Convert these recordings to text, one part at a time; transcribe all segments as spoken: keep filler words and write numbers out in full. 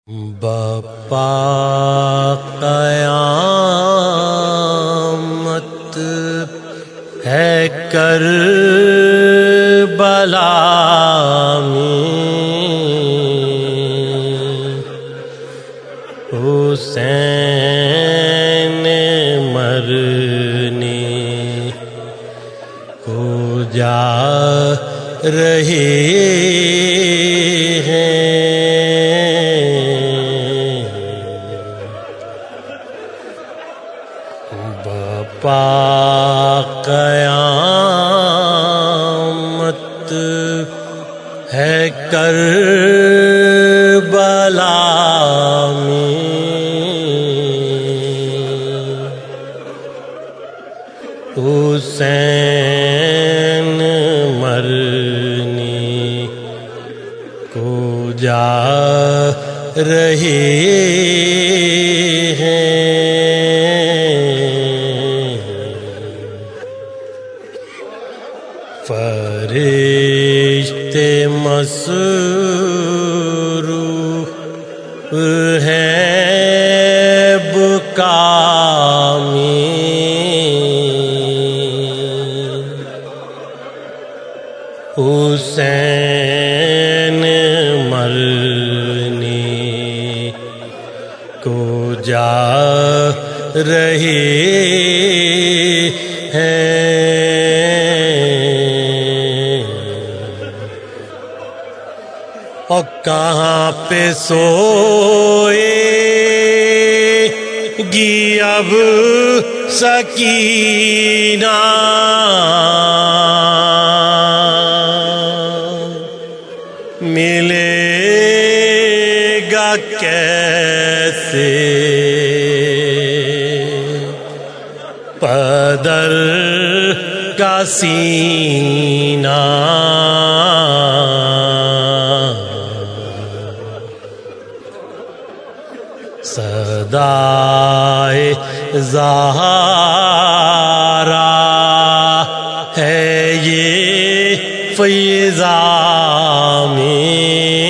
بپا قیامت ہے کربلا میں، حسین مرنے کو جا رہے ہیں۔ بپا قیامت ہے کربلا میں، حسین مرنے کو جا رہے ہیں۔ فرشتے مسرور ہیں بکا میں، حسین مرنے کو جا رہے ہیں۔ اور کہاں پہ سوئے گی اب سکینہ، ملے گا کیسے پدر کا سینہ؟ صدائے زہرا ہے یہ فضا میں،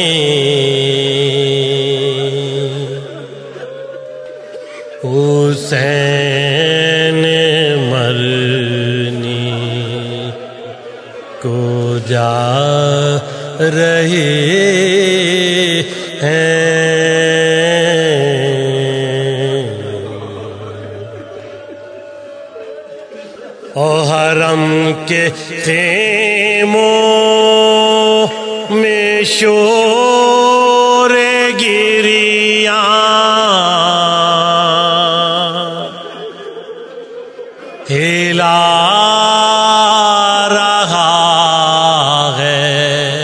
حسین مرنے کو جا رہے ہیں۔ اور حرم کے خیموں میں شور گریاں ہلا رہا ہے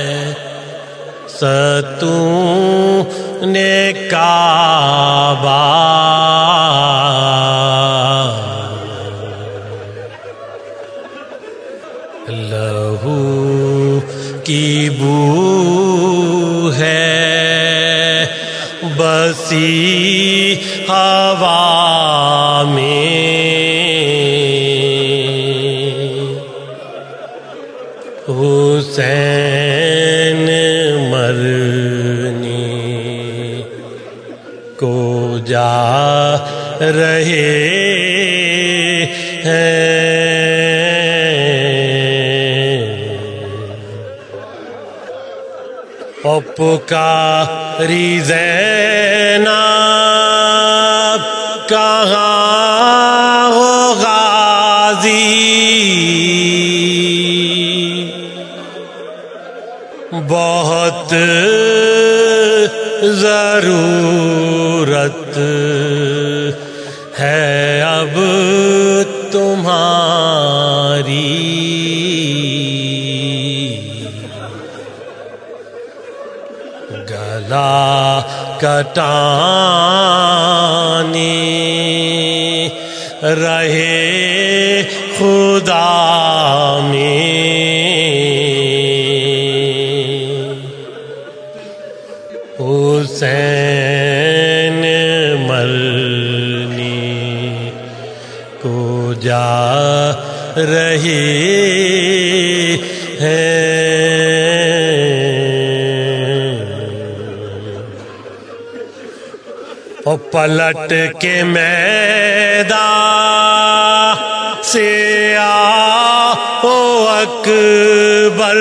ستون کعبہ، لہو کی بو ہے بسی ہوا میں، حسین مرنے کو جا رہے ہیں۔ اور پکاری زینب کہاں ہو غازی، بہت ضرورت ہے اب تمہاری، گلا کٹانے رہے خدا میں، حسین مرنے کو جا رہے ہیں۔ اور پلٹ کے میدان سے آؤ اکبر،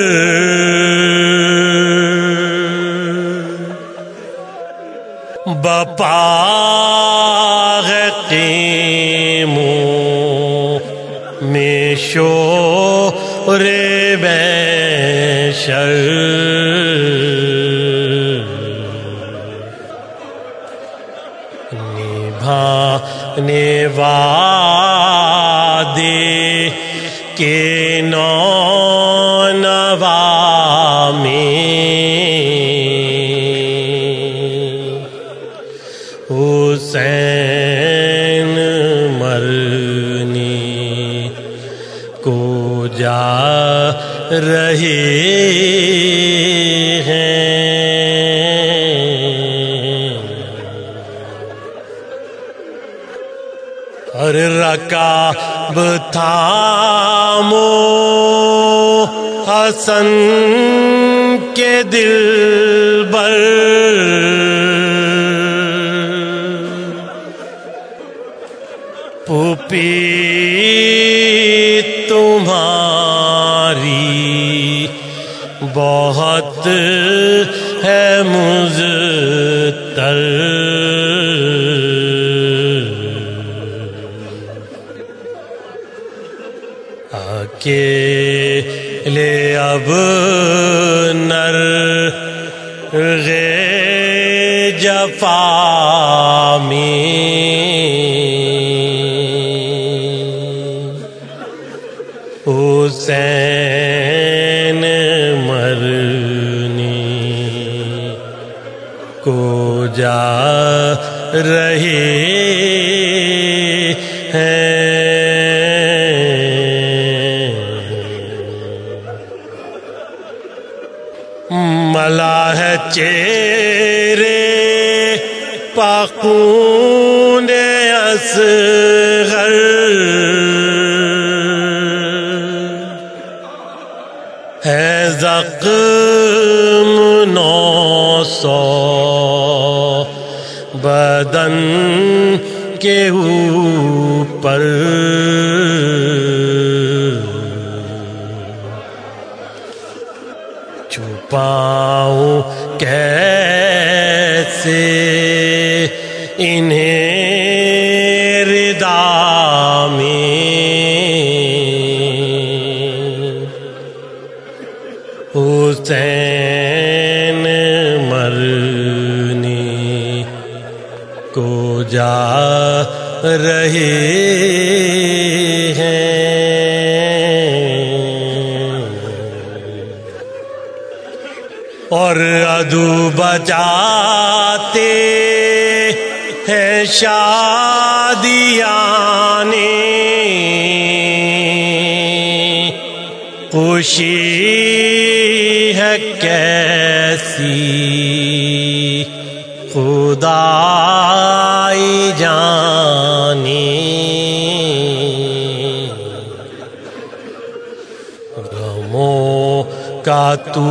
بپا ہے قیموں میں شور بیشر، نبھانے وعدے کے نو نوا میں حسین مرنے کو جا رہے ہیں، اور رکاب تھامو حسن کے دل بر، پھوپھی تمہاری بہت ہے مضطر، اکیلے اب نر غے جفا میں، حسین مرنے کو جا رہے ہیں، ملاح چہرے پاخون اصغر، ہے زخم نو سو بدن کے اوپر، چھپاؤں کیسے انہیں ردا میں، حسین مرنے کو جا رہے ہیں، اور عدو بجاتے ہیں شادیانے، خوشی ہے کیسی خدائی جانے، غموں کا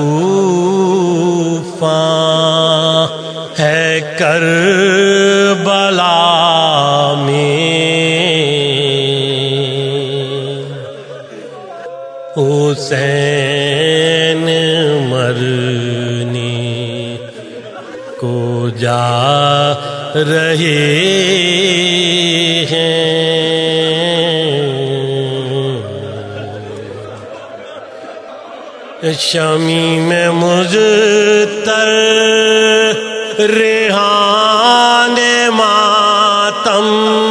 طوفان ہے کربلا میں، حسین مرنے کو جا رہے ہیں، شمیم مضطر ریحان ماتم،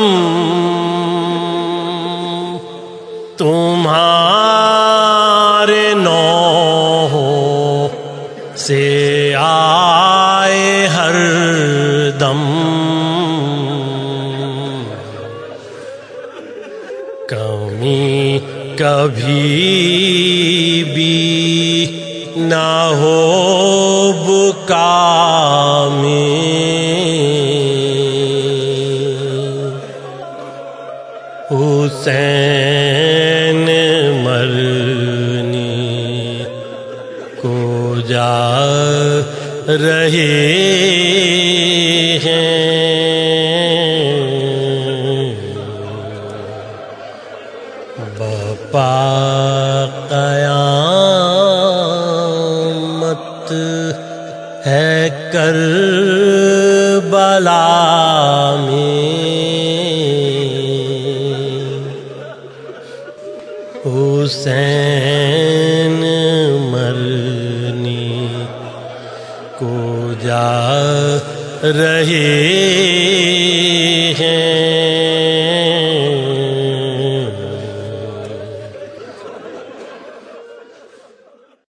تمہارے نوحوں سے آئے ہر دم، کمی کبھی بھی نہ ہو بکا میں، حسین مرنے کو جا رہے ہیں۔ ہے کربلا میں حسین مرنے کو جا رہے ہیں